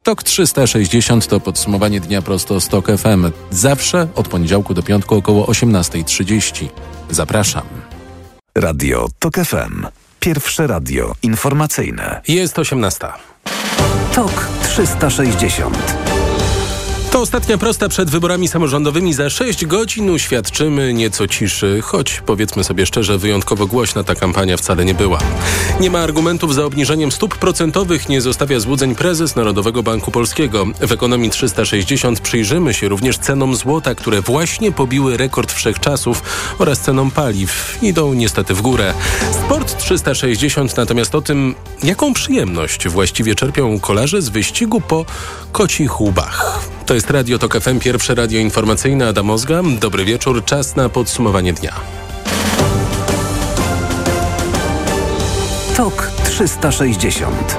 TOK 360 to podsumowanie dnia prosto z TOK FM. Zawsze od poniedziałku do piątku około 18:30. Zapraszam. Radio TOK FM. Pierwsze radio informacyjne. Jest 18. TOK 360. To ostatnia prosta przed wyborami samorządowymi. Za 6 godzin uświadczymy nieco ciszy, choć powiedzmy sobie szczerze, wyjątkowo głośna ta kampania wcale nie była. Nie ma argumentów za obniżeniem stóp procentowych, nie zostawia złudzeń prezes Narodowego Banku Polskiego. W Ekonomii 360 przyjrzymy się również cenom złota, które właśnie pobiły rekord wszechczasów, oraz cenom paliw. Idą niestety w górę. Sport 360 natomiast o tym, jaką przyjemność właściwie czerpią kolarze z wyścigu po kocich łbach. To jest Radio TOK FM, pierwsze radio informacyjne. Adam Ozga. Dobry wieczór, czas na podsumowanie dnia. TOK 360.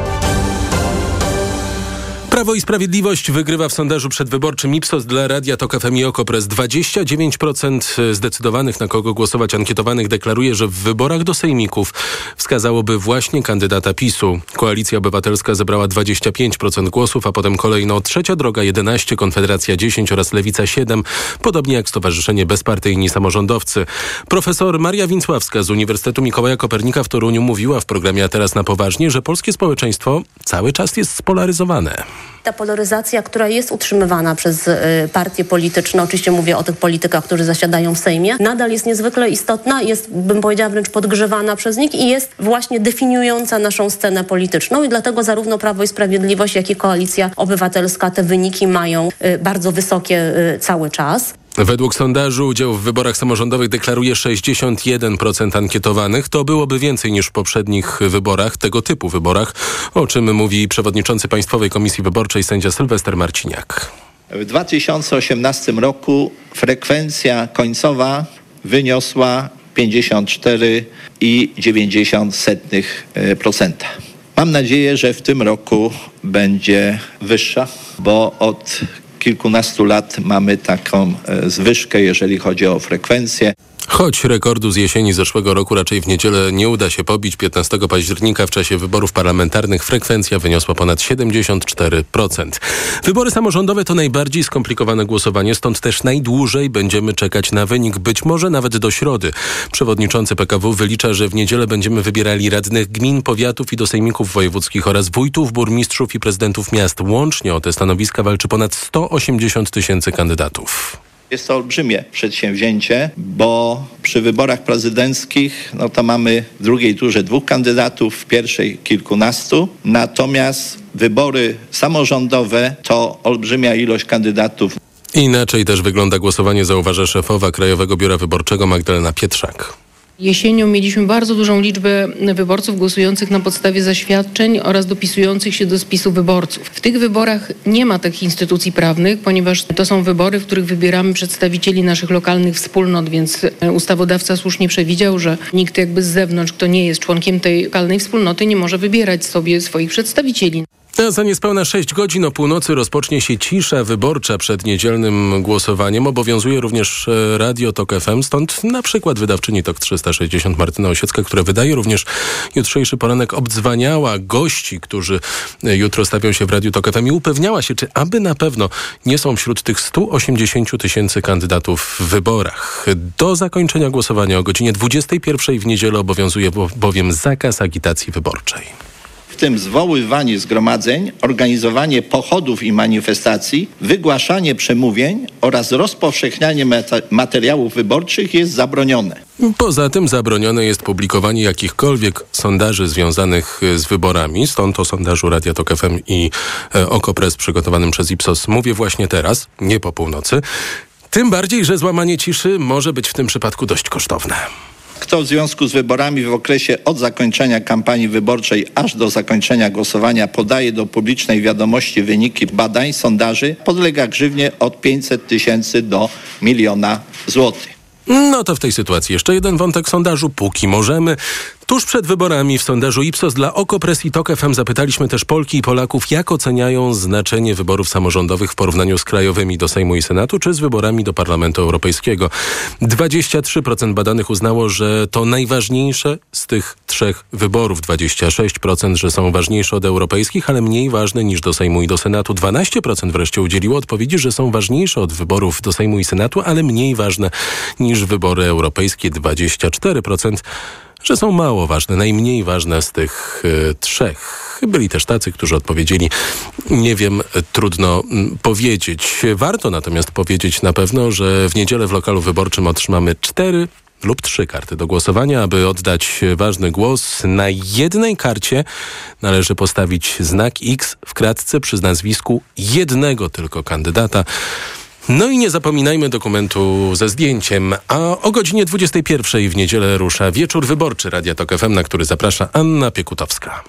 Prawo i Sprawiedliwość wygrywa w sondażu przedwyborczym Ipsos dla Radia TOK FM i Okopres. 29% zdecydowanych, na kogo głosować ankietowanych deklaruje, że w wyborach do sejmików wskazałoby właśnie kandydata PiS-u. Koalicja Obywatelska zebrała 25% głosów, a potem kolejno Trzecia Droga 11, Konfederacja 10 oraz Lewica 7, podobnie jak Stowarzyszenie Bezpartyjni Samorządowcy. Profesor Maria Więcławska z Uniwersytetu Mikołaja Kopernika w Toruniu mówiła w programie A Teraz na Poważnie, że polskie społeczeństwo cały czas jest spolaryzowane. Ta polaryzacja, która jest utrzymywana przez partie polityczne, oczywiście mówię o tych politykach, którzy zasiadają w Sejmie, nadal jest niezwykle istotna, jest, bym powiedziała, wręcz podgrzewana przez nich i jest właśnie definiująca naszą scenę polityczną i dlatego zarówno Prawo i Sprawiedliwość, jak i Koalicja Obywatelska te wyniki mają bardzo wysokie cały czas. Według sondażu udział w wyborach samorządowych deklaruje 61% ankietowanych. To byłoby więcej niż w poprzednich wyborach, tego typu wyborach, o czym mówi przewodniczący Państwowej Komisji Wyborczej sędzia Sylwester Marciniak. W 2018 roku frekwencja końcowa wyniosła 54,9%. Mam nadzieję, że w tym roku będzie wyższa, bo od kilkunastu lat mamy taką zwyżkę, jeżeli chodzi o frekwencję. Choć rekordu z jesieni zeszłego roku raczej w niedzielę nie uda się pobić, 15 października w czasie wyborów parlamentarnych frekwencja wyniosła ponad 74%. Wybory samorządowe to najbardziej skomplikowane głosowanie, stąd też najdłużej będziemy czekać na wynik, być może nawet do środy. Przewodniczący PKW wylicza, że w niedzielę będziemy wybierali radnych gmin, powiatów i do sejmików wojewódzkich oraz wójtów, burmistrzów i prezydentów miast. Łącznie o te stanowiska walczy ponad 180 tysięcy kandydatów. Jest to olbrzymie przedsięwzięcie, bo przy wyborach prezydenckich to mamy w drugiej turze 2 kandydatów, w pierwszej kilkunastu. Natomiast wybory samorządowe to olbrzymia ilość kandydatów. Inaczej też wygląda głosowanie, zauważa szefowa Krajowego Biura Wyborczego Magdalena Pietrzak. Jesienią mieliśmy bardzo dużą liczbę wyborców głosujących na podstawie zaświadczeń oraz dopisujących się do spisu wyborców. W tych wyborach nie ma takich instytucji prawnych, ponieważ to są wybory, w których wybieramy przedstawicieli naszych lokalnych wspólnot, więc ustawodawca słusznie przewidział, że nikt jakby z zewnątrz, kto nie jest członkiem tej lokalnej wspólnoty, nie może wybierać sobie swoich przedstawicieli. A za niespełna 6 godzin o północy rozpocznie się cisza wyborcza przed niedzielnym głosowaniem. Obowiązuje również Radio TOK FM, stąd na przykład wydawczyni TOK 360 Martyna Osiecka, która wydaje również jutrzejszy poranek, obdzwaniała gości, którzy jutro stawią się w Radiu TOK FM i upewniała się, czy aby na pewno nie są wśród tych 180 tysięcy kandydatów w wyborach. Do zakończenia głosowania o godzinie 21 w niedzielę obowiązuje bowiem zakaz agitacji wyborczej. W tym zwoływanie zgromadzeń, organizowanie pochodów i manifestacji, wygłaszanie przemówień oraz rozpowszechnianie materiałów wyborczych jest zabronione. Poza tym zabronione jest publikowanie jakichkolwiek sondaży związanych z wyborami. Stąd o sondażu Radia TOK FM i Okopres przygotowanym przez Ipsos mówię właśnie teraz, nie po północy. Tym bardziej, że złamanie ciszy może być w tym przypadku dość kosztowne. Kto w związku z wyborami w okresie od zakończenia kampanii wyborczej aż do zakończenia głosowania podaje do publicznej wiadomości wyniki badań, sondaży, podlega grzywnie od 500 tysięcy do 1 000 000 złotych. No to w tej sytuacji jeszcze jeden wątek sondażu, póki możemy. Tuż przed wyborami w sondażu Ipsos dla Okopres i TOK FM zapytaliśmy też Polki i Polaków, jak oceniają znaczenie wyborów samorządowych w porównaniu z krajowymi do Sejmu i Senatu, czy z wyborami do Parlamentu Europejskiego. 23% badanych uznało, że to najważniejsze z tych trzech wyborów. 26%, że są ważniejsze od europejskich, ale mniej ważne niż do Sejmu i do Senatu. 12% wreszcie udzieliło odpowiedzi, że są ważniejsze od wyborów do Sejmu i Senatu, ale mniej ważne niż wybory europejskie. 24%, że są mało ważne, najmniej ważne z tych trzech. Byli też tacy, którzy odpowiedzieli, nie wiem, trudno powiedzieć. Warto natomiast powiedzieć na pewno, że w niedzielę w lokalu wyborczym otrzymamy 4 lub 3 karty do głosowania. Aby oddać ważny głos, na jednej karcie należy postawić znak X w kratce przy nazwisku jednego tylko kandydata. No i nie zapominajmy dokumentu ze zdjęciem. A o godzinie 21 w niedzielę rusza wieczór wyborczy Radia TOK FM, na który zaprasza Anna Piekutowska.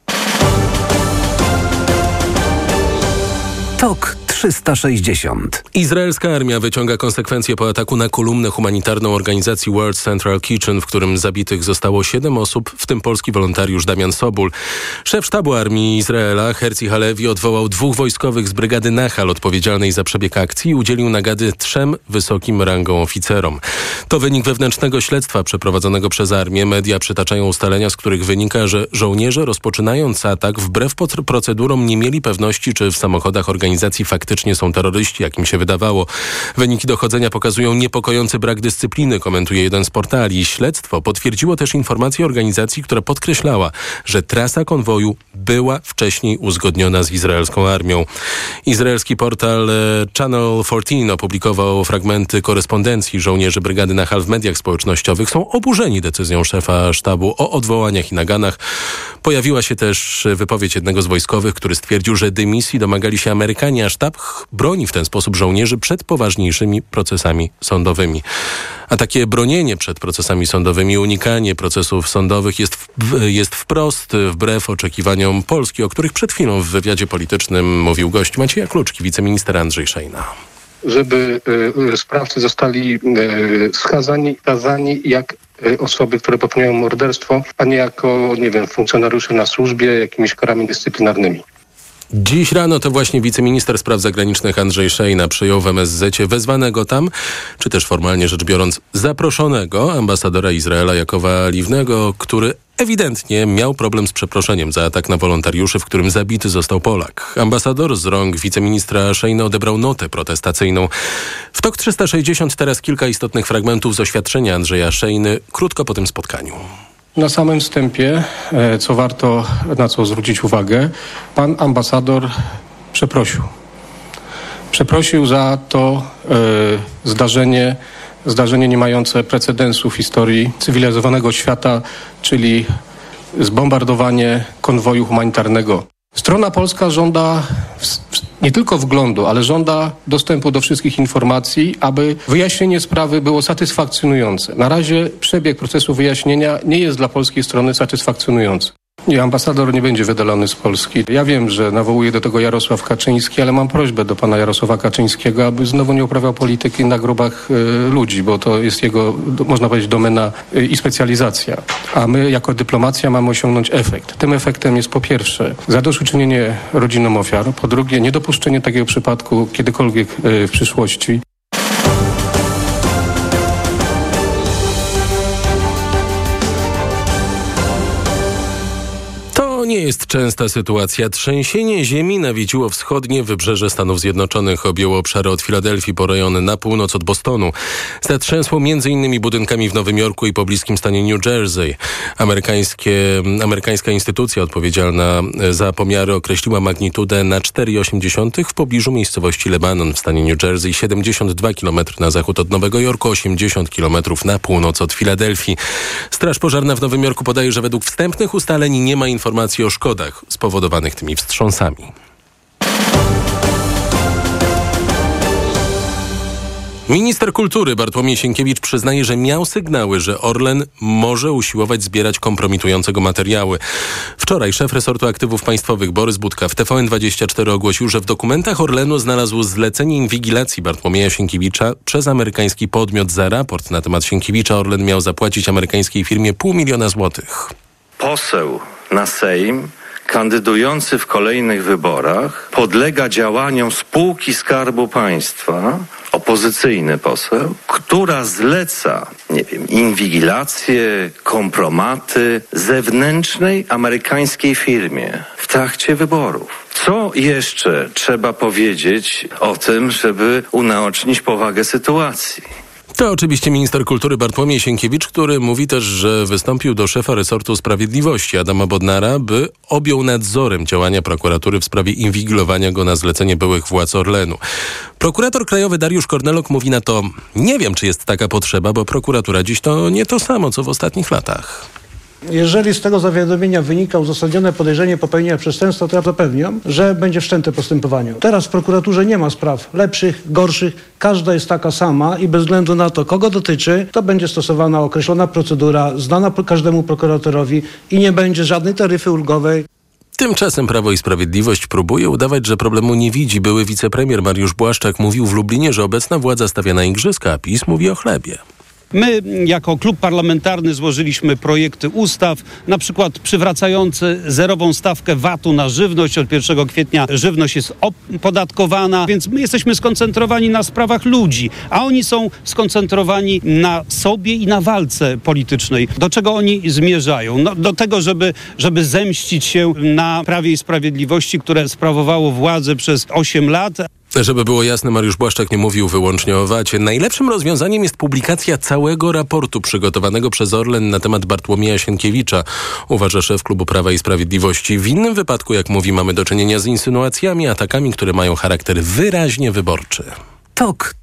TOK 360. Izraelska armia wyciąga konsekwencje po ataku na kolumnę humanitarną organizacji World Central Kitchen, w którym zabitych zostało 7 osób, w tym polski wolontariusz Damian Sobul. Szef sztabu armii Izraela, Herzi Halevi, odwołał 2 wojskowych z brygady Nachal odpowiedzialnej za przebieg akcji i udzielił nagany 3 wysokim rangą oficerom. To wynik wewnętrznego śledztwa przeprowadzonego przez armię. Media przytaczają ustalenia, z których wynika, że żołnierze, rozpoczynając atak, wbrew procedurom nie mieli pewności, czy w samochodach organizacji faktycznie są terroryści, jak im się wydawało. Wyniki dochodzenia pokazują niepokojący brak dyscypliny, komentuje jeden z portali. Śledztwo potwierdziło też informację organizacji, która podkreślała, że trasa konwoju była wcześniej uzgodniona z izraelską armią. Izraelski portal Channel 14 opublikował fragmenty korespondencji żołnierzy brygady Nachal w mediach społecznościowych. Są oburzeni decyzją szefa sztabu o odwołaniach i naganach. Pojawiła się też wypowiedź jednego z wojskowych, który stwierdził, że dymisji domagali się Amerykanie, a sztab broni w ten sposób żołnierzy przed poważniejszymi procesami sądowymi. A takie bronienie przed procesami sądowymi, unikanie procesów sądowych jest wprost wbrew oczekiwaniom Polski, o których przed chwilą w wywiadzie politycznym mówił gość Macieja Kluczki, wiceminister Andrzej Szejna. Żeby sprawcy zostali skazani jak osoby, które popełniają morderstwo, a nie jako, funkcjonariusze na służbie jakimiś karami dyscyplinarnymi. Dziś rano to właśnie wiceminister spraw zagranicznych Andrzej Szejna przyjął w MSZ wezwanego tam, czy też formalnie rzecz biorąc zaproszonego ambasadora Izraela Jakowa Livnego, który ewidentnie miał problem z przeproszeniem za atak na wolontariuszy, w którym zabity został Polak. Ambasador z rąk wiceministra Szejna odebrał notę protestacyjną. W TOK 360 teraz kilka istotnych fragmentów z oświadczenia Andrzeja Szejny krótko po tym spotkaniu. Na samym wstępie, na co zwrócić uwagę, pan ambasador przeprosił. Przeprosił za to zdarzenie nie mające precedensu w historii cywilizowanego świata, czyli zbombardowanie konwoju humanitarnego. Strona polska żąda nie tylko wglądu, ale żąda dostępu do wszystkich informacji, aby wyjaśnienie sprawy było satysfakcjonujące. Na razie przebieg procesu wyjaśnienia nie jest dla polskiej strony satysfakcjonujący. Nie, ambasador nie będzie wydalony z Polski. Ja wiem, że nawołuje do tego Jarosław Kaczyński, ale mam prośbę do pana Jarosława Kaczyńskiego, aby znowu nie uprawiał polityki na grobach ludzi, bo to jest jego, można powiedzieć, domena i specjalizacja. A my jako dyplomacja mamy osiągnąć efekt. Tym efektem jest po pierwsze zadośćuczynienie rodzinom ofiar, po drugie niedopuszczenie takiego przypadku kiedykolwiek w przyszłości. To nie jest częsta sytuacja. Trzęsienie ziemi nawiedziło wschodnie wybrzeże Stanów Zjednoczonych. Objęło obszary od Filadelfii po rejony na północ od Bostonu. Zatrzęsło m.in. budynkami w Nowym Jorku i pobliskim stanie New Jersey. Amerykańska instytucja odpowiedzialna za pomiary określiła magnitudę na 4,8 w pobliżu miejscowości Lebanon w stanie New Jersey, 72 km na zachód od Nowego Jorku, 80 km na północ od Filadelfii. Straż pożarna w Nowym Jorku podaje, że według wstępnych ustaleń nie ma informacji o szkodach spowodowanych tymi wstrząsami. Minister kultury Bartłomiej Sienkiewicz przyznaje, że miał sygnały, że Orlen może usiłować zbierać kompromitujące go materiały. Wczoraj szef resortu aktywów państwowych Borys Budka w TVN24 ogłosił, że w dokumentach Orlenu znalazł zlecenie inwigilacji Bartłomieja Sienkiewicza przez amerykański podmiot. Za raport na temat Sienkiewicza Orlen miał zapłacić amerykańskiej firmie $500 000 złotych. Poseł na Sejm kandydujący w kolejnych wyborach podlega działaniom spółki Skarbu Państwa, opozycyjny poseł, która zleca, inwigilację, kompromaty zewnętrznej amerykańskiej firmie w trakcie wyborów. Co jeszcze trzeba powiedzieć o tym, żeby unaocznić powagę sytuacji? To oczywiście minister kultury Bartłomiej Sienkiewicz, który mówi też, że wystąpił do szefa resortu sprawiedliwości Adama Bodnara, by objął nadzorem działania prokuratury w sprawie inwigilowania go na zlecenie byłych władz Orlenu. Prokurator krajowy Dariusz Korneluk mówi na to: nie wiem, czy jest taka potrzeba, bo prokuratura dziś to nie to samo, co w ostatnich latach. Jeżeli z tego zawiadomienia wynika uzasadnione podejrzenie popełnienia przestępstwa, to ja zapewniam, że będzie wszczęte postępowanie. Teraz w prokuraturze nie ma spraw lepszych, gorszych. Każda jest taka sama i bez względu na to, kogo dotyczy, to będzie stosowana określona procedura, znana każdemu prokuratorowi i nie będzie żadnej taryfy ulgowej. Tymczasem Prawo i Sprawiedliwość próbuje udawać, że problemu nie widzi. Były wicepremier Mariusz Błaszczak mówił w Lublinie, że obecna władza stawia na igrzyska, a PiS mówi o chlebie. My jako klub parlamentarny złożyliśmy projekty ustaw, na przykład przywracające zerową stawkę VAT-u na żywność. Od 1 kwietnia żywność jest opodatkowana, więc my jesteśmy skoncentrowani na sprawach ludzi, a oni są skoncentrowani na sobie i na walce politycznej. Do czego oni zmierzają? No, do tego, żeby zemścić się na Prawie i Sprawiedliwości, które sprawowało władzę przez 8 lat. Żeby było jasne, Mariusz Błaszczak nie mówił wyłącznie o VAT-ie. Najlepszym rozwiązaniem jest publikacja całego raportu przygotowanego przez Orlen na temat Bartłomieja Sienkiewicza, uważa szef klubu Prawa i Sprawiedliwości. W innym wypadku, jak mówi, mamy do czynienia z insynuacjami, atakami, które mają charakter wyraźnie wyborczy. TOK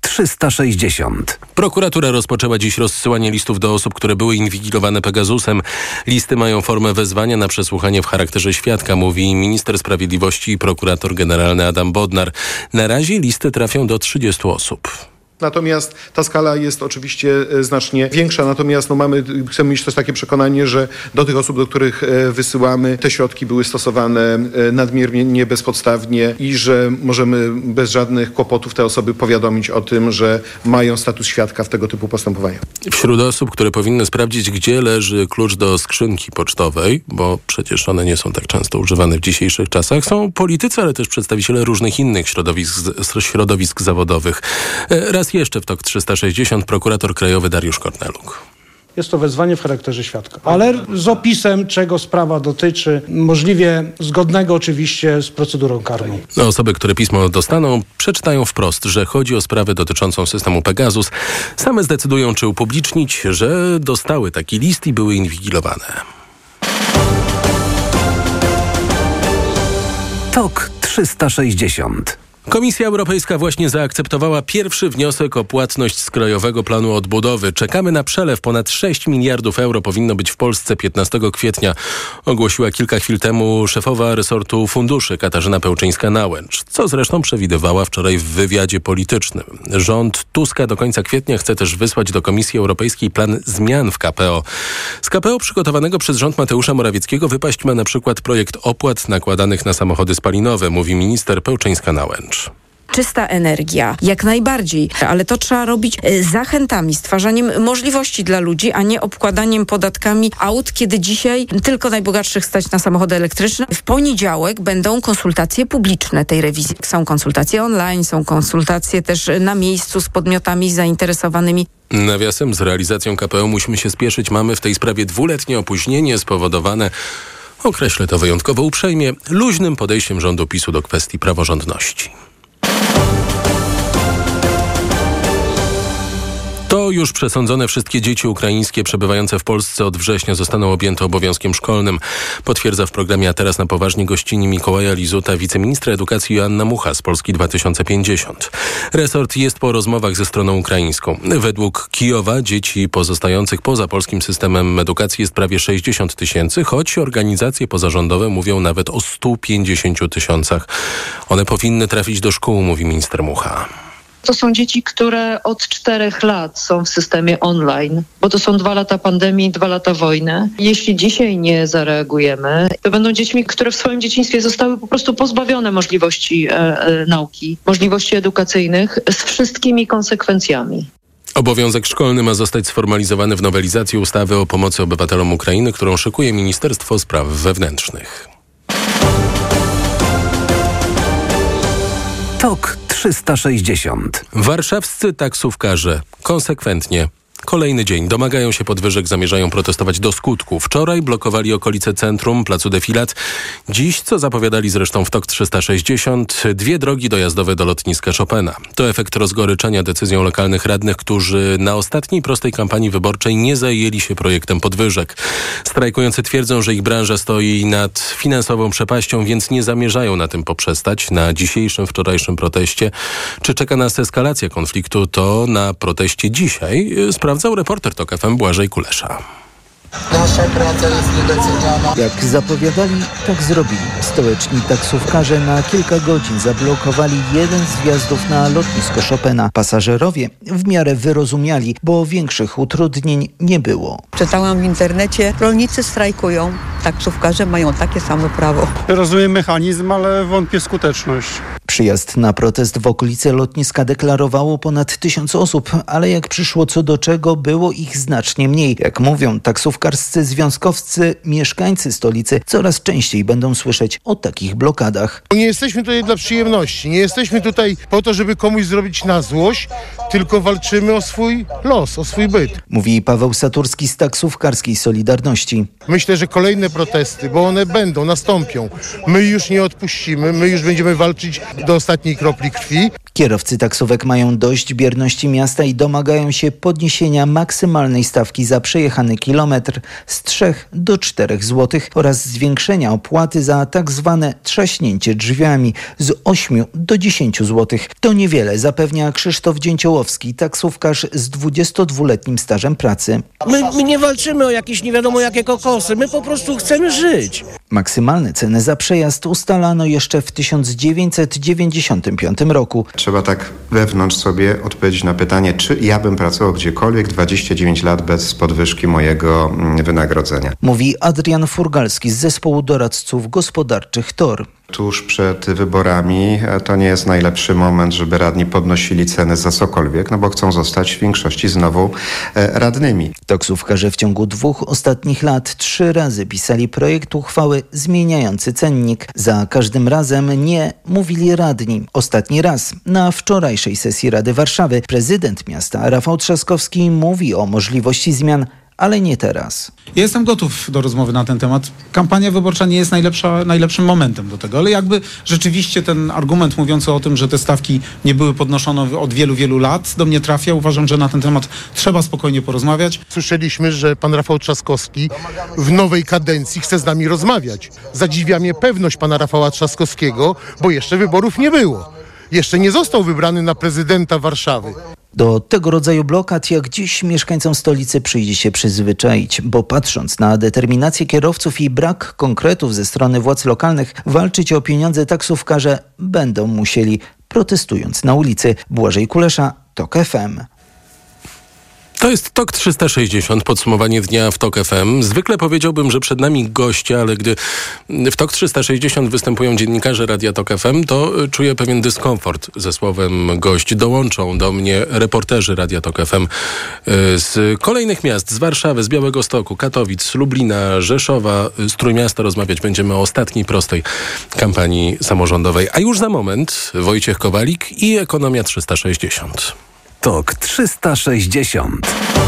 360. Prokuratura rozpoczęła dziś rozsyłanie listów do osób, które były inwigilowane Pegasusem. Listy mają formę wezwania na przesłuchanie w charakterze świadka, mówi minister sprawiedliwości i prokurator generalny Adam Bodnar. Na razie listy trafią do 30 osób. Natomiast ta skala jest oczywiście znacznie większa, natomiast chcemy mieć też takie przekonanie, że do tych osób, do których wysyłamy, te środki były stosowane nadmiernie bezpodstawnie i że możemy bez żadnych kłopotów te osoby powiadomić o tym, że mają status świadka w tego typu postępowaniu. Wśród osób, które powinny sprawdzić, gdzie leży klucz do skrzynki pocztowej, bo przecież one nie są tak często używane w dzisiejszych czasach, są politycy, ale też przedstawiciele różnych innych środowisk zawodowych. Raz jeszcze w TOK 360 prokurator krajowy Dariusz Korneluk. Jest to wezwanie w charakterze świadka, ale z opisem, czego sprawa dotyczy, możliwie zgodnego oczywiście z procedurą karną. Osoby, które pismo dostaną, przeczytają wprost, że chodzi o sprawę dotyczącą systemu Pegasus. Same zdecydują, czy upublicznić, że dostały taki list i były inwigilowane. TOK 360. Komisja Europejska właśnie zaakceptowała pierwszy wniosek o płatność z Krajowego Planu Odbudowy. Czekamy na przelew. Ponad 6 miliardów euro powinno być w Polsce 15 kwietnia. Ogłosiła kilka chwil temu szefowa resortu funduszy Katarzyna Pełczyńska-Nałęcz, co zresztą przewidywała wczoraj w wywiadzie politycznym. Rząd Tuska do końca kwietnia chce też wysłać do Komisji Europejskiej plan zmian w KPO. Z KPO przygotowanego przez rząd Mateusza Morawieckiego wypaść ma na przykład projekt opłat nakładanych na samochody spalinowe, mówi minister Pełczyńska-Nałęcz. Czysta energia, jak najbardziej, ale to trzeba robić zachętami, stwarzaniem możliwości dla ludzi, a nie obkładaniem podatkami aut, kiedy dzisiaj tylko najbogatszych stać na samochody elektryczne. W poniedziałek będą konsultacje publiczne tej rewizji. Są konsultacje online, są konsultacje też na miejscu z podmiotami zainteresowanymi. Nawiasem, z realizacją KPO musimy się spieszyć. Mamy w tej sprawie 2-letnie opóźnienie spowodowane, określę to wyjątkowo uprzejmie, luźnym podejściem rządu PiS-u do kwestii praworządności. To już przesądzone wszystkie dzieci ukraińskie przebywające w Polsce od września zostaną objęte obowiązkiem szkolnym. Potwierdza w programie A teraz na poważnie gościni Mikołaja Lizuta wiceministra edukacji Joanna Mucha z Polski 2050. Resort jest po rozmowach ze stroną ukraińską. Według Kijowa dzieci pozostających poza polskim systemem edukacji jest prawie 60 000, choć organizacje pozarządowe mówią nawet o 150 000. One powinny trafić do szkół, mówi minister Mucha. To są dzieci, które od 4 lat są w systemie online, bo to są 2 lata pandemii, 2 lata wojny. Jeśli dzisiaj nie zareagujemy, to będą dziećmi, które w swoim dzieciństwie zostały po prostu pozbawione możliwości nauki, możliwości edukacyjnych z wszystkimi konsekwencjami. Obowiązek szkolny ma zostać sformalizowany w nowelizacji ustawy o pomocy obywatelom Ukrainy, którą szykuje Ministerstwo Spraw Wewnętrznych. TOK 360. Warszawscy taksówkarze konsekwentnie kolejny dzień domagają się podwyżek, zamierzają protestować do skutku. Wczoraj blokowali okolice centrum, placu Defilat. Dziś, co zapowiadali zresztą w TOK 360, 2 drogi dojazdowe do lotniska Chopina. To efekt rozgoryczenia decyzją lokalnych radnych, którzy na ostatniej prostej kampanii wyborczej nie zajęli się projektem podwyżek. Strajkujący twierdzą, że ich branża stoi nad finansową przepaścią, więc nie zamierzają na tym poprzestać. Na dzisiejszym, wczorajszym proteście. Czy czeka nas eskalacja konfliktu, to na proteście dzisiaj sprawdzał reporter TOK FM Błażej Kulesza. Nasza praca jest niedoceniana. Jak zapowiadali, tak zrobili. Stołeczni taksówkarze na kilka godzin zablokowali jeden z wjazdów na lotnisko Chopina. Pasażerowie w miarę wyrozumiali, bo większych utrudnień nie było. Czytałam w internecie, rolnicy strajkują, taksówkarze mają takie samo prawo. Rozumiem mechanizm, ale wątpię skuteczność. Przyjazd na protest w okolice lotniska deklarowało ponad 1000 osób, ale jak przyszło co do czego, było ich znacznie mniej. Jak mówią taksówkarscy związkowcy, mieszkańcy stolicy coraz częściej będą słyszeć o takich blokadach. Nie jesteśmy tutaj dla przyjemności, nie jesteśmy tutaj po to, żeby komuś zrobić na złość, tylko walczymy o swój los, o swój byt. Mówi Paweł Saturski z taksówkarskiej Solidarności. Myślę, że kolejne protesty, bo one nastąpią. My już nie odpuścimy, my już będziemy walczyć do ostatniej kropli krwi. Kierowcy taksówek mają dość bierności miasta i domagają się podniesienia maksymalnej stawki za przejechany kilometr z 3 do 4 zł oraz zwiększenia opłaty za tak zwane trzaśnięcie drzwiami z 8 do 10 zł. To niewiele, zapewnia Krzysztof Dzięciołowski, taksówkarz z 22-letnim stażem pracy. My nie walczymy o jakieś nie wiadomo jakie kokosy, my po prostu chcemy żyć. Maksymalne ceny za przejazd ustalano jeszcze w 1995 roku. Trzeba tak wewnątrz sobie odpowiedzieć na pytanie, czy ja bym pracował gdziekolwiek 29 lat bez podwyżki mojego wynagrodzenia. Mówi Adrian Furgalski z zespołu doradców gospodarczych TOR. Tuż przed wyborami to nie jest najlepszy moment, żeby radni podnosili ceny za cokolwiek, no bo chcą zostać w większości znowu radnymi. Taksówkarze w ciągu 2 ostatnich lat 3 razy pisali projekt uchwały zmieniający cennik. Za każdym razem nie mówili radni. Ostatni raz na wczorajszej sesji Rady Warszawy prezydent miasta Rafał Trzaskowski mówi o możliwości zmian, ale nie teraz. Ja jestem gotów do rozmowy na ten temat. Kampania wyborcza nie jest najlepszym momentem do tego, ale jakby rzeczywiście ten argument mówiący o tym, że te stawki nie były podnoszone od wielu, wielu lat, do mnie trafia. Uważam, że na ten temat trzeba spokojnie porozmawiać. Słyszeliśmy, że pan Rafał Trzaskowski w nowej kadencji chce z nami rozmawiać. Zadziwia mnie pewność pana Rafała Trzaskowskiego, bo jeszcze wyborów nie było. Jeszcze nie został wybrany na prezydenta Warszawy. Do tego rodzaju blokad jak dziś mieszkańcom stolicy przyjdzie się przyzwyczaić, bo patrząc na determinację kierowców i brak konkretów ze strony władz lokalnych, walczyć o pieniądze taksówkarze będą musieli, protestując na ulicy. Błażej Kulesza, TOK FM. To jest TOK 360, podsumowanie dnia w TOK FM. Zwykle powiedziałbym, że przed nami goście, ale gdy w TOK 360 występują dziennikarze Radia TOK FM, to czuję pewien dyskomfort ze słowem gość. Dołączą do mnie reporterzy Radia TOK FM z kolejnych miast, z Warszawy, z Białegostoku, Katowic, Lublina, Rzeszowa, z Trójmiasta. Rozmawiać będziemy o ostatniej prostej kampanii samorządowej. A już za moment Wojciech Kowalik i Ekonomia 360. TOK 360.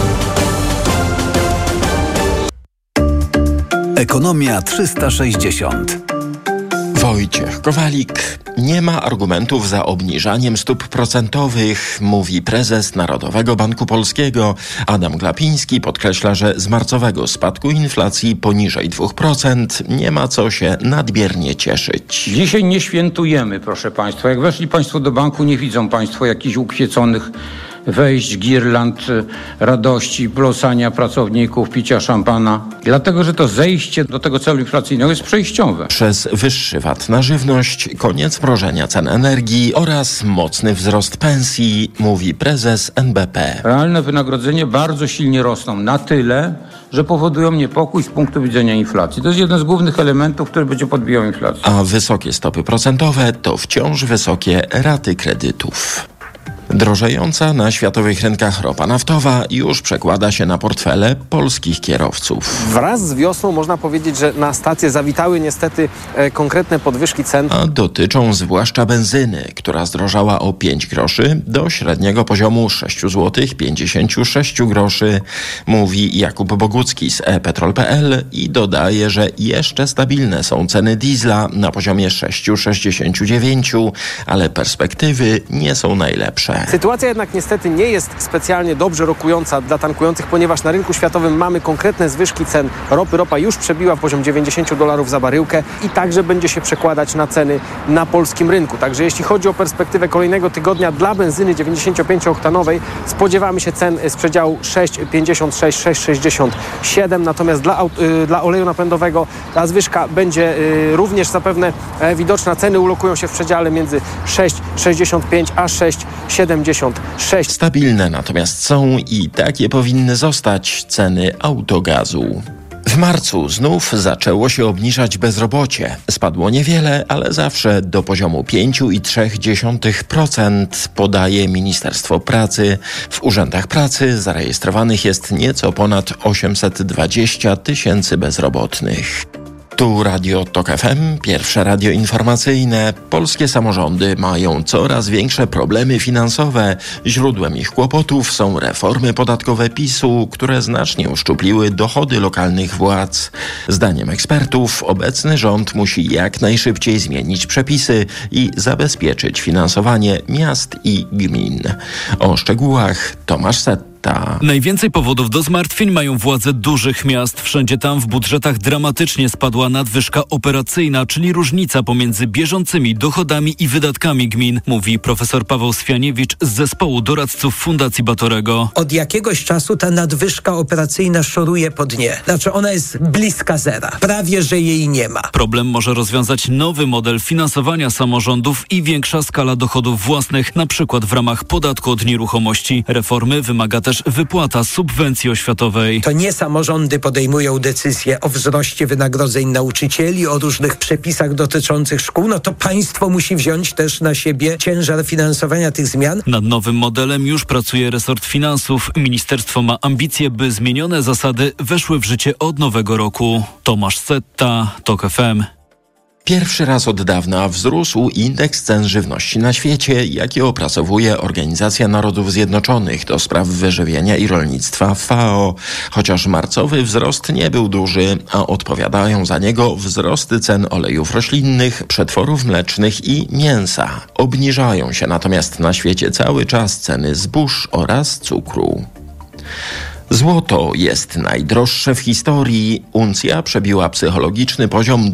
Ekonomia 360. Wojciech Kowalik. Nie ma argumentów za obniżaniem stóp procentowych, mówi prezes Narodowego Banku Polskiego. Adam Glapiński podkreśla, że z marcowego spadku inflacji poniżej 2% nie ma co się nadmiernie cieszyć. Dzisiaj nie świętujemy, proszę Państwa. Jak weszli Państwo do banku, nie widzą Państwo jakichś ukwieconych wejść, girland radości, blosania pracowników, picia szampana. Dlatego, że to zejście do tego celu inflacyjnego jest przejściowe. Przez wyższy VAT na żywność, koniec mrożenia cen energii oraz mocny wzrost pensji, mówi prezes NBP. Realne wynagrodzenia bardzo silnie rosną na tyle, że powodują niepokój z punktu widzenia inflacji. To jest jeden z głównych elementów, który będzie podbijał inflację. A wysokie stopy procentowe to wciąż wysokie raty kredytów. Drożejąca na światowych rynkach ropa naftowa już przekłada się na portfele polskich kierowców. Wraz z wiosną można powiedzieć, że na stację zawitały niestety konkretne podwyżki cen. A dotyczą zwłaszcza benzyny, która zdrożała o 5 groszy do średniego poziomu 6,56 zł, mówi Jakub Bogucki z ePetrol.pl i dodaje, że jeszcze stabilne są ceny diesla na poziomie 6,69, ale perspektywy nie są najlepsze. Sytuacja jednak niestety nie jest specjalnie dobrze rokująca dla tankujących, ponieważ na rynku światowym mamy konkretne zwyżki cen ropy. Ropa już przebiła poziom $90 za baryłkę i także będzie się przekładać na ceny na polskim rynku. Także jeśli chodzi o perspektywę kolejnego tygodnia dla benzyny 95-oktanowej spodziewamy się cen z przedziału 6,56-6,67. Natomiast dla oleju napędowego ta zwyżka będzie również zapewne widoczna. Ceny ulokują się w przedziale między 6,65 a 6,76. Stabilne natomiast są i takie powinny zostać ceny autogazu. W marcu znów zaczęło się obniżać bezrobocie. Spadło niewiele, ale zawsze do poziomu 5,3%, podaje Ministerstwo Pracy. W urzędach pracy zarejestrowanych jest nieco ponad 820 000 bezrobotnych. Tu Radio TOK FM, pierwsze radio informacyjne. Polskie samorządy mają coraz większe problemy finansowe. Źródłem ich kłopotów są reformy podatkowe PiS-u, które znacznie uszczupliły dochody lokalnych władz. Zdaniem ekspertów obecny rząd musi jak najszybciej zmienić przepisy i zabezpieczyć finansowanie miast i gmin. O szczegółach Tomasz Setta. Najwięcej powodów do zmartwień mają władze dużych miast. Wszędzie tam w budżetach dramatycznie spadła nadwyżka operacyjna, czyli różnica pomiędzy bieżącymi dochodami i wydatkami gmin, mówi profesor Paweł Swianiewicz z zespołu doradców Fundacji Batorego. Od jakiegoś czasu ta nadwyżka operacyjna szoruje po dnie. Znaczy ona jest bliska zera. Prawie, że jej nie ma. Problem może rozwiązać nowy model finansowania samorządów i większa skala dochodów własnych, na przykład w ramach podatku od nieruchomości. Reformy wymaga też wypłata subwencji oświatowej. To nie samorządy podejmują decyzje o wzroście wynagrodzeń nauczycieli, o różnych przepisach dotyczących szkół. No to państwo musi wziąć też na siebie ciężar finansowania tych zmian. Nad nowym modelem już pracuje resort finansów. Ministerstwo ma ambicje, by zmienione zasady weszły w życie od nowego roku. Tomasz Setta, TOK FM. Pierwszy raz od dawna wzrósł indeks cen żywności na świecie, jaki opracowuje Organizacja Narodów Zjednoczonych do spraw wyżywienia i rolnictwa FAO. Chociaż marcowy wzrost nie był duży, a odpowiadają za niego wzrosty cen olejów roślinnych, przetworów mlecznych i mięsa. Obniżają się natomiast na świecie cały czas ceny zbóż oraz cukru. Złoto jest najdroższe w historii. Uncja przebiła psychologiczny poziom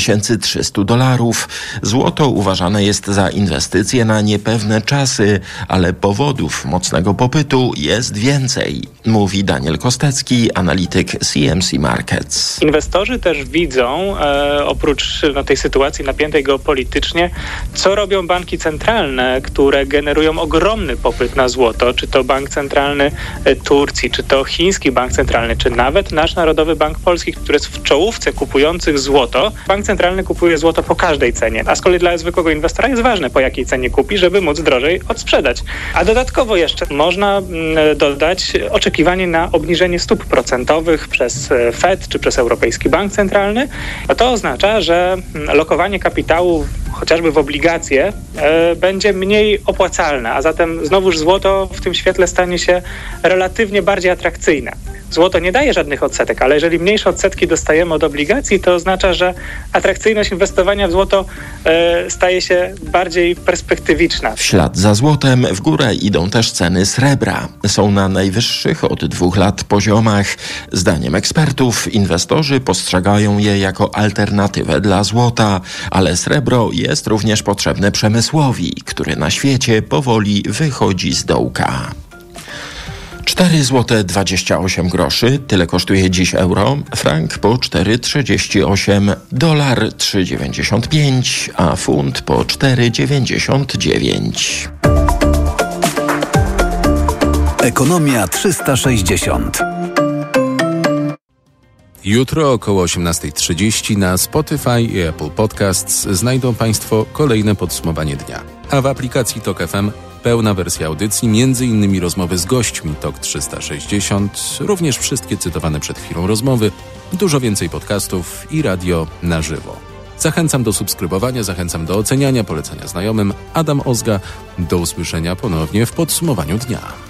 $2300. Złoto uważane jest za inwestycje na niepewne czasy, ale powodów mocnego popytu jest więcej, mówi Daniel Kostecki, analityk CMC Markets. Inwestorzy też widzą, oprócz tej sytuacji napiętej geopolitycznie, co robią banki centralne, które generują ogromny popyt na złoto, czy to bank centralny Turcji, czy to chiński bank centralny, czy nawet nasz Narodowy Bank Polski, który jest w czołówce kupujących złoto. Bank centralny kupuje złoto po każdej cenie, a z kolei dla zwykłego inwestora jest ważne, po jakiej cenie kupi, żeby móc drożej odsprzedać. A dodatkowo jeszcze można dodać oczekiwanie na obniżenie stóp procentowych przez Fed czy przez Europejski Bank Centralny. A to oznacza, że lokowanie kapitału chociażby w obligacje będzie mniej opłacalne, a zatem znowuż złoto w tym świetle stanie się relatywnie bardziej atrakcyjne. Złoto nie daje żadnych odsetek, ale jeżeli mniejsze odsetki dostajemy od obligacji, to oznacza, że atrakcyjność inwestowania w złoto staje się bardziej perspektywiczna. W ślad za złotem w górę idą też ceny srebra. Są na najwyższych od 2 lat poziomach. Zdaniem ekspertów inwestorzy postrzegają je jako alternatywę dla złota, ale srebro jest również potrzebne przemysłowi, który na świecie powoli wychodzi z dołka. 4,28 zł, tyle kosztuje dziś euro, frank po 4,38, dolar 3,95, a funt po 4,99. Ekonomia 360. Jutro około 18:30 na Spotify i Apple Podcasts znajdą Państwo kolejne podsumowanie dnia. A w aplikacji TOK FM pełna wersja audycji, m.in. rozmowy z gośćmi TOK 360, również wszystkie cytowane przed chwilą rozmowy, dużo więcej podcastów i radio na żywo. Zachęcam do subskrybowania, zachęcam do oceniania, polecania znajomym. Adam Ozga, do usłyszenia ponownie w podsumowaniu dnia.